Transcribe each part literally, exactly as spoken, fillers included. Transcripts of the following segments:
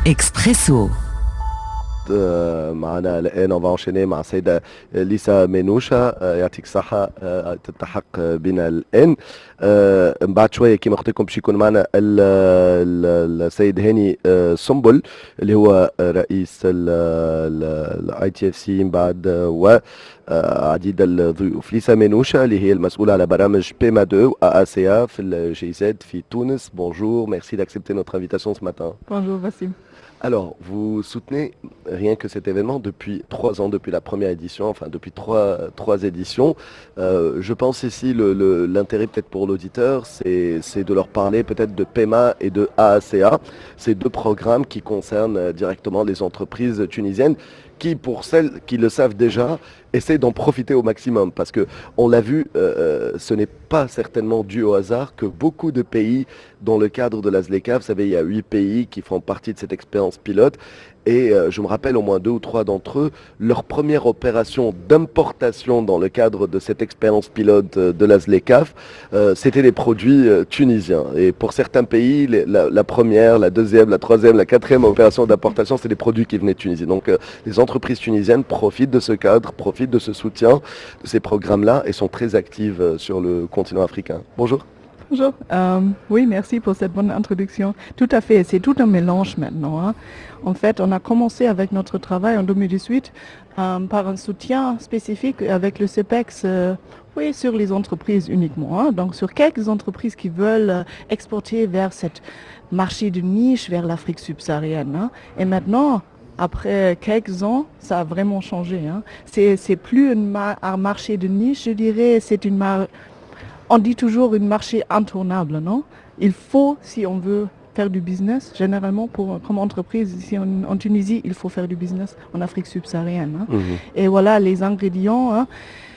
إكسبريسو. معنا الآن on va enchaîner مع السيدة ليسا منوشة يعطيك الصحة تلتحق بنا الآن. من بعد شوية كما قلت لكم باش يكون معنا السيد هاني سنبل اللي هو رئيس الاي تي اف سي من بعد وعديد الضيوف. ليسا منوشة اللي هي المسؤولة على برامج بي ام deux à A C A في الجي زد في تونس. Bonjour, merci d'accepter notre invitation ce matin. Bonjour Vassim. Alors, vous soutenez rien que cet événement depuis trois ans, depuis la première édition, enfin depuis trois, trois éditions. Euh, je pense ici le, le, l'intérêt peut-être pour l'auditeur, c'est, c'est de leur parler peut-être de P E M A et de A A C A, ces deux programmes qui concernent directement les entreprises tunisiennes, qui, pour celles qui le savent déjà, essaient d'en profiter au maximum. Parce que, on l'a vu, euh, ce n'est pas certainement dû au hasard que beaucoup de pays, dans le cadre de la ZLECA, vous savez, il y a huit pays qui font partie de cette expérience pilote. Et euh, je me rappelle au moins deux ou trois d'entre eux, leur première opération d'importation dans le cadre de cette expérience pilote de la ZLECAf, euh, c'était des produits euh, tunisiens. Et pour certains pays, les, la, la première, la deuxième, la troisième, la quatrième opération d'importation, c'est des produits qui venaient de Tunisie. Donc euh, les entreprises tunisiennes profitent de ce cadre, profitent de ce soutien, de ces programmes-là et sont très actives euh, sur le continent africain. Bonjour. Bonjour. Euh, oui, merci pour cette bonne introduction. Tout à fait, c'est tout un mélange maintenant. Hein. En fait, on a commencé avec notre travail en deux mille dix-huit euh, par un soutien spécifique avec le CEPEX, euh, oui, sur les entreprises uniquement. Hein. Donc, sur quelques entreprises qui veulent euh, exporter vers ce marché de niche, vers l'Afrique subsaharienne. Hein. Et maintenant, après quelques ans, ça a vraiment changé. Hein. C'est, c'est plus une mar- un marché de niche, je dirais, c'est une mar- on dit toujours un marché intournable, non? Il faut, si on veut faire du business, généralement pour, comme entreprise ici en, en Tunisie, il faut faire du business en Afrique subsaharienne. Hein. Mm-hmm. Et voilà les ingrédients. Hein.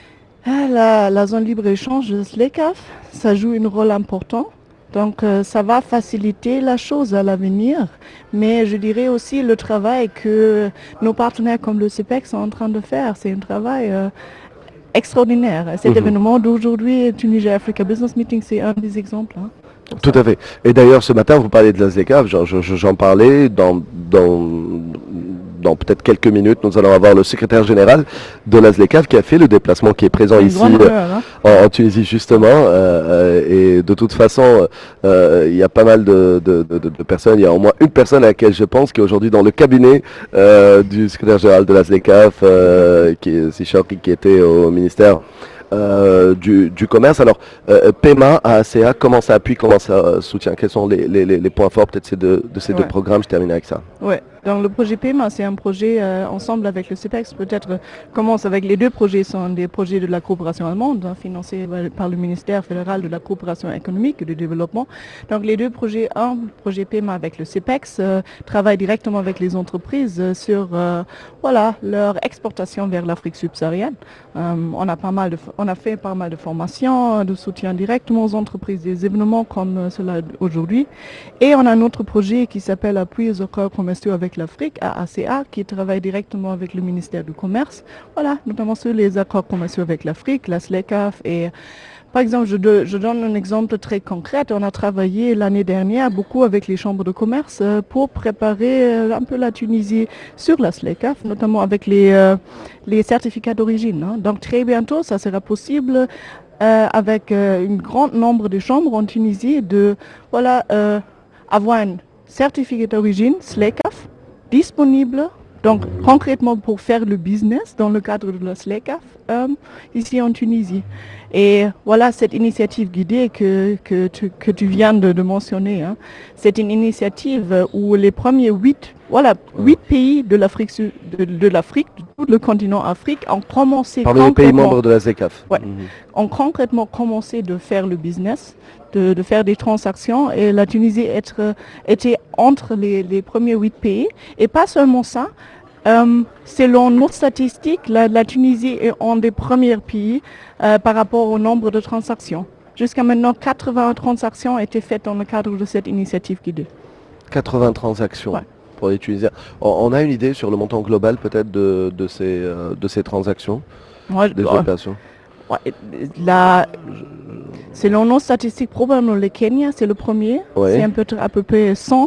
La, la zone libre-échange de ZLECAf, ça joue un rôle important. Donc euh, ça va faciliter la chose à l'avenir, mais je dirais aussi le travail que nos partenaires comme le CEPEX sont en train de faire, c'est un travail euh, extraordinaire. Cet mmh. événement d'aujourd'hui, Tunisia Africa Business Meeting, c'est un des exemples. Hein, Tout à fait. Et d'ailleurs, ce matin, vous parlez de la ZLECAf, j'en, j'en parlais dans, dans, dans peut-être quelques minutes. Nous allons avoir le secrétaire général de la ZLECAf qui a fait le déplacement, qui est présent une ici heure, hein. en, en Tunisie justement. Euh, et de toute façon, euh, il y a pas mal de, de, de, de personnes. Il y a au moins une personne à laquelle je pense qui est aujourd'hui dans le cabinet euh, du secrétaire général de la ZLECAf, euh, qui est Sichori, qui était au ministère Euh, du, du commerce. Alors, euh, P E M A, A C A, comment ça appuie, comment ça euh, soutient? Quels sont les, les, les points forts peut-être de, de ces ouais. deux programmes? Je termine avec ça. Ouais. Donc le projet P E M A, c'est un projet euh, ensemble avec le CEPEX, peut-être euh, commence avec les deux projets, sont des projets de la coopération allemande, hein, financés par le ministère fédéral de la coopération économique et du développement. Donc les deux projets, un projet P E M A avec le CEPEX, euh, travaille directement avec les entreprises euh, sur euh, voilà, leur exportation vers l'Afrique subsaharienne. Euh, on a pas mal de, on a fait pas mal de formations, de soutien directement aux entreprises, des événements comme euh, cela aujourd'hui. Et on a un autre projet qui s'appelle Appui aux accords commerciaux avec l'Afrique, A A C A, qui travaille directement avec le ministère du Commerce, voilà, notamment sur les accords commerciaux avec l'Afrique, la ZLECAf. Et par exemple, je, de, je donne un exemple très concret. On a travaillé l'année dernière beaucoup avec les chambres de commerce euh, pour préparer euh, un peu la Tunisie sur la ZLECAf, notamment avec les, euh, les certificats d'origine. Hein. Donc très bientôt, ça sera possible euh, avec euh, un grand nombre de chambres en Tunisie de voilà, euh, avoir un certificat d'origine ZLECAf disponible, donc concrètement pour faire le business dans le cadre de la ZLECAf euh, ici en Tunisie. Et voilà cette initiative guidée que, que, tu, que tu viens de, de mentionner. Hein. C'est une initiative où les premiers huit, voilà, huit pays de l'Afrique, de, de l'Afrique, de tout le continent Afrique ont commencé Parmi les pays membres de la ZLECAf. Ouais, mm-hmm. ont concrètement commencé de faire le business, de, de faire des transactions, et la Tunisie être, était entre les, les premiers huit pays. Et pas seulement ça, euh, selon nos statistiques, la, la Tunisie est un des premiers pays euh, par rapport au nombre de transactions. Jusqu'à maintenant, quatre-vingts transactions ont été faites dans le cadre de cette initiative guidée. quatre-vingts transactions ouais. Pour les Tunisiens. On, on a une idée sur le montant global peut-être de, de, ces, euh, de ces transactions, ouais, des ouais. opérations? Ouais, la, selon nos statistiques, probablement le Kenya, c'est le premier. Ouais. C'est un peu, à peu près cent.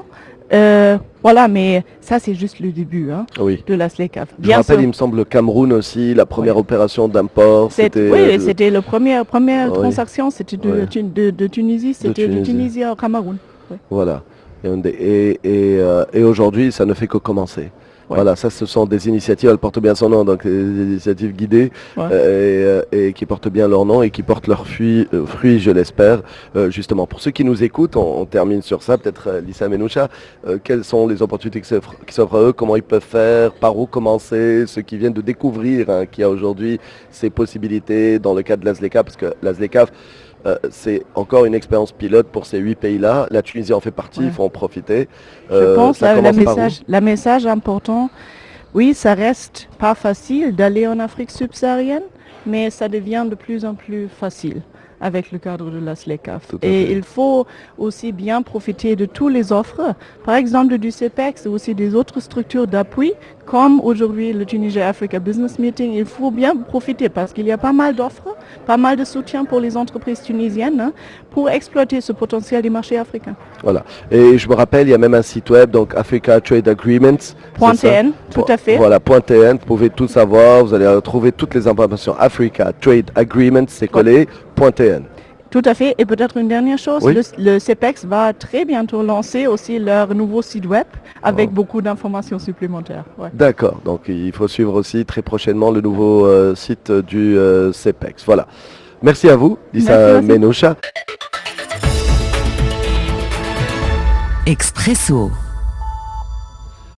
Euh, voilà, mais ça c'est juste le début hein, Oui. de la SLECAF. Je me rappelle, il me semble, le Cameroun aussi, la première Oui. opération d'import. C'était, oui, euh, c'était la première, première oui. transaction, c'était de, oui. de, de Tunisie, c'était de Tunisie, de Tunisie au Cameroun. Oui. Voilà. Et, et, et, euh, et aujourd'hui, ça ne fait que commencer. Ouais. Voilà, ça ce sont des initiatives, elles portent bien son nom, donc des initiatives guidées ouais. euh, et, et qui portent bien leur nom et qui portent leurs fruits, euh, fruits je l'espère. Euh, justement, pour ceux qui nous écoutent, on, on termine sur ça, peut-être euh, Lisa Menoucha, euh, quelles sont les opportunités qui s'offrent, qui s'offrent à eux, comment ils peuvent faire, par où commencer, ceux qui viennent de découvrir hein, qu'il y a aujourd'hui ces possibilités dans le cadre de la SLECAF, parce que la SLECAF, Euh, c'est encore une expérience pilote pour ces huit pays-là. La Tunisie en fait partie, il ouais. faut en profiter. Je euh, pense que le message, la message important, oui, ça reste pas facile d'aller en Afrique subsaharienne, mais ça devient de plus en plus facile avec le cadre de la SLECAF. Et il faut aussi bien profiter de tous les offres, par exemple du CEPEX et aussi des autres structures d'appui, comme aujourd'hui le Tunisia Africa Business Meeting. Il faut bien profiter parce qu'il y a pas mal d'offres, pas mal de soutien pour les entreprises tunisiennes hein, pour exploiter ce potentiel du marché africain. Voilà. Et je me rappelle, il y a même un site web, donc Africa Trade Agreements. .tn, tout à fait. Voilà, .tn, vous pouvez tout savoir, vous allez retrouver toutes les informations. Africa Trade Agreements, c'est collé, .tn. Tout à fait. Et peut-être une dernière chose, oui. le, le CEPEX va très bientôt lancer aussi leur nouveau site web avec oh. beaucoup d'informations supplémentaires. Ouais. D'accord. Donc il faut suivre aussi très prochainement le nouveau euh, site du euh, CEPEX. Voilà. Merci à vous, Lisa Menoucha. Expresso.